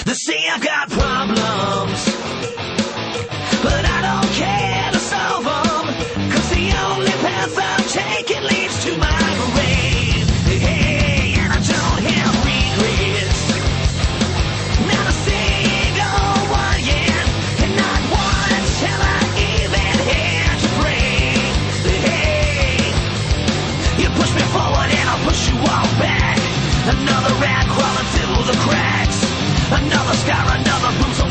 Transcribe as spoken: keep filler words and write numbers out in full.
They say I've got problems, but I don't care to solve them, 'cause the only path I'm taking leads to my grave. Hey, and I don't have regrets, not a single one yet, and not once have I even had to break. Hey, you push me forward and I'll push you all back. Another rat crawling through the cracks, another scar, another bruise